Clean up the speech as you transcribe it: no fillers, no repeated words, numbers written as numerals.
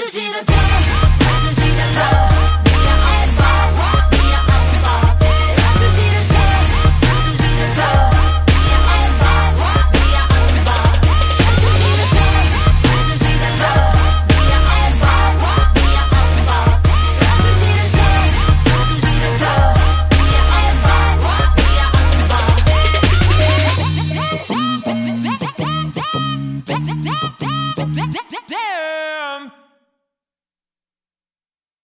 自己的头，做自己的路。Be your own boss, be your own boss。让自己的手，做自己的头。Be your own boss, be your own boss。选自己的头，做自己的路。Be your own boss, be your own boss。让自己的手，做自己的头。Be your own boss, be your own boss。